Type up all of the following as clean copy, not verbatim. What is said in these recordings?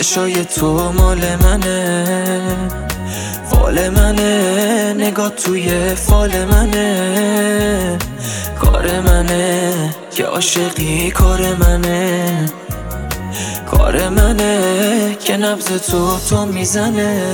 چشای تو مال منه، فال منه، نگاه توی فال منه، کار منه که عاشقی، کار منه، کار منه که نبض تو میزنه،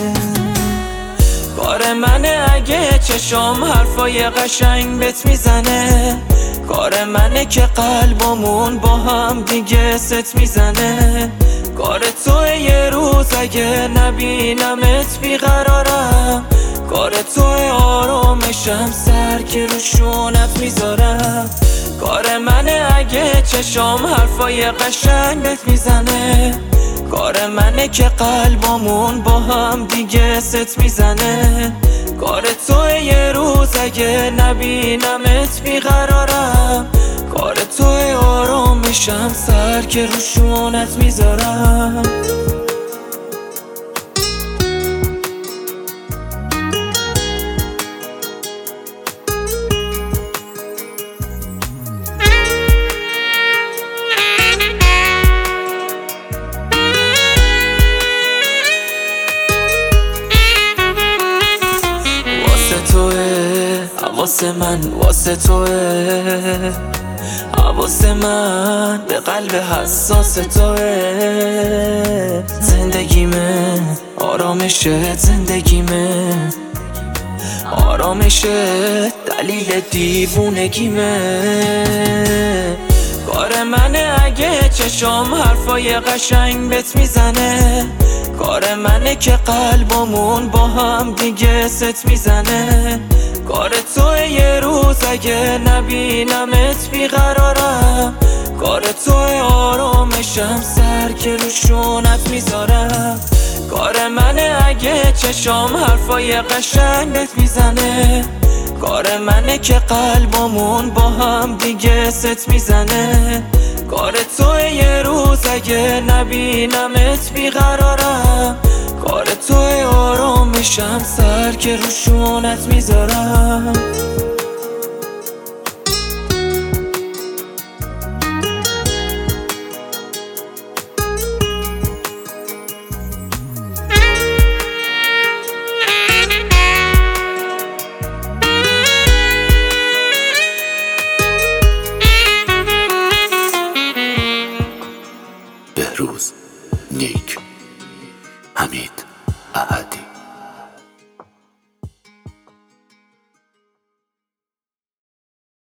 کار منه اگه چشم حرفای قشنگ بهت میزنه، کار منه که قلبمون با هم دیگه ست میزنه، کار توه یه روز اگه نبینمت بیقرارم، کار توه آرامشم سر که رو شونت میذارم، کار منه اگه چشم حرفای قشنگ بهت میزنه، کار منه که قلبمون با هم دیگه ست میزنه، کار توه یه روز اگه نبینمت بیقرارم، کار توه آرامشم سر که رو شونت میذارم. واسه من، واسه توه، واسه من به قلب حساس توه، زندگیمه آرامشه، زندگیمه آرامشه، دلیل دیوونگیمه، کار منه اگه چشم حرفای قشنگ بهت میزنه، کار منه که قلبمون با هم دیگه ست میزنه، کار توه یه روز اگه نبینمت بیقرارم، کار توه آرامشم سر که رو شونت میذارم، کار منه اگه چشم حرفای قشنگ بهت میزنه، کار منه که قلبمون با هم دیگه ست میزنه، کار توه یه روز اگه نبینمت بیقرارم، کار توه آرامشم سر که رو شونت میذارم. بهروز، نیک، حمید، احدی.